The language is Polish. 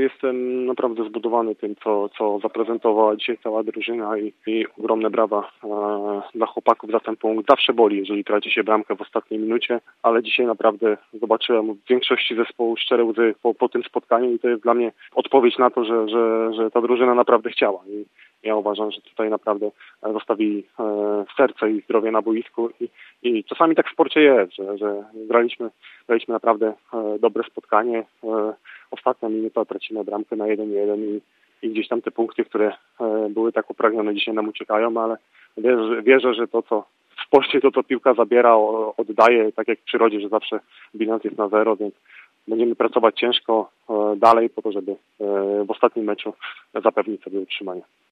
jestem naprawdę zbudowany tym, co zaprezentowała dzisiaj cała drużyna i ogromne brawa dla chłopaków za ten punkt. Zawsze boli, jeżeli traci się bramkę w ostatniej minucie, ale dzisiaj naprawdę zobaczyłem w większości zespołu szczere łzy po tym spotkaniu i to jest dla mnie odpowiedź na to, że ta drużyna naprawdę chciała. I ja uważam, że tutaj naprawdę zostawili serce i zdrowie na boisku i czasami tak w sporcie jest, że graliśmy naprawdę dobre spotkanie. Ostatnia minuta, tracimy bramkę na 1-1 i gdzieś tam te punkty, które były tak upragnione, dzisiaj nam uciekają, ale wierzę, że to, co w sporcie, to co piłka zabiera, oddaje, tak jak w przyrodzie, że zawsze bilans jest na 0, więc będziemy pracować ciężko dalej po to, żeby w ostatnim meczu zapewnić sobie utrzymanie.